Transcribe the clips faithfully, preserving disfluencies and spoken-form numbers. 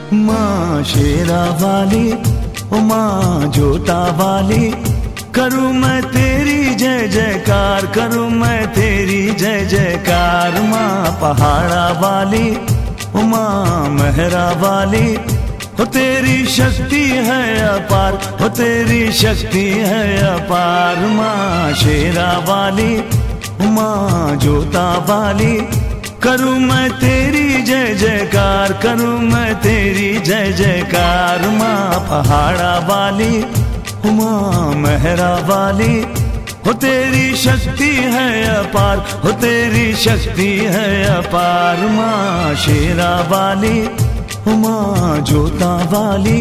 माँ शेरा वाली, ओ माँ जोता वाली, करूँ मैं तेरी जय जयकार, करूँ मैं तेरी जय जयकार। माँ पहाड़ा वाली, ओ माँ मेहरा वाली, हो तेरी शक्ति है अपार, हो तेरी शक्ति है अपार। माँ शेरा वाली, माँ जोता वाली, करूँ मैं तेरी जय जयकार, करूँ मैं तेरी जय जयकार। माँ पहाड़ा वाली, माँ मेहरा वाली, हो तेरी शक्ति है अपार, हो तेरी शक्ति है अपार। माँ शेरा वाली, माँ जोता वाली।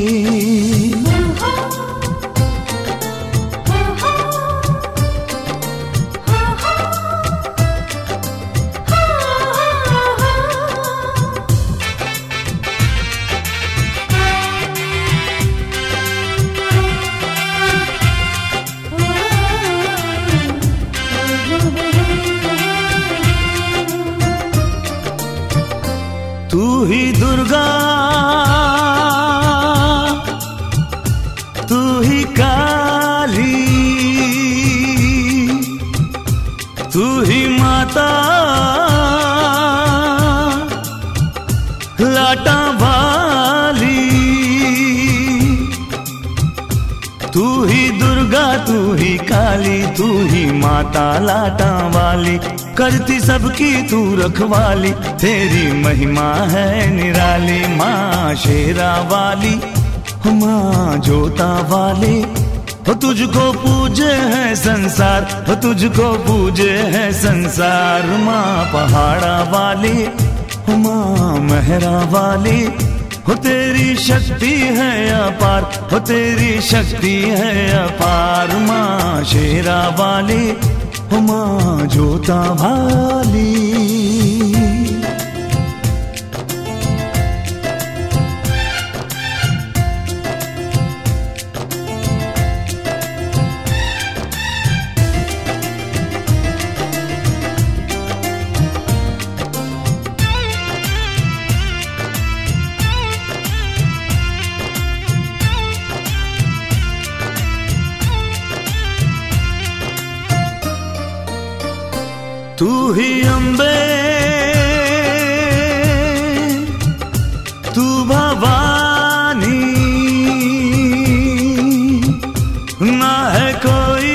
तू ही दुर्गा, तू ही काली, तू ही माता लाटा वाली। तू ही दुर्गा, तू ही काली, तू ही माता लाटा वाली, करती सबकी तू रखवाली, तेरी महिमा है निराली। माँ शेरा वाली, माँ जोता वाली, हो तुझको पूजे है संसार, हो तुझको पूजे है संसार। माँ पहाड़ा वाली, माँ मेहरा वाली, हो तेरी शक्ति है अपार, हो तेरी शक्ति है अपार। माँ शेरा वाली, माँ जोता वाली। तू ही अम्बे, तू भवानी, ना है कोई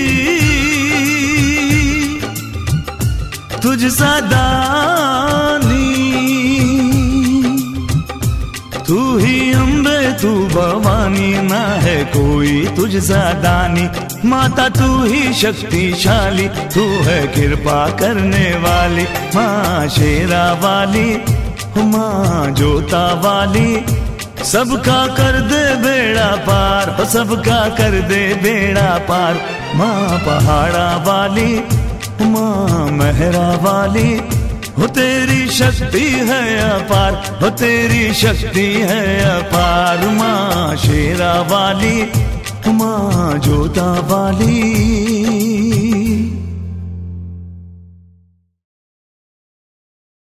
तुझ सा दानी। तू ही अम्बे, तू भवानी, ना है कोई तुझ सा दानी। माता तू ही शक्तिशाली, तू है कृपा करने वाली। माँ शेरा वाली, माँ जोता वाली, सबका कर दे बेड़ा पार, हो सबका कर दे बेड़ा पार। माँ पहाड़ा वाली, माँ मेहरा वाली, हो तेरी शक्ति है अपार, हो तेरी शक्ति है अपार। माँ शेरा वाली, माँ जोता वाली।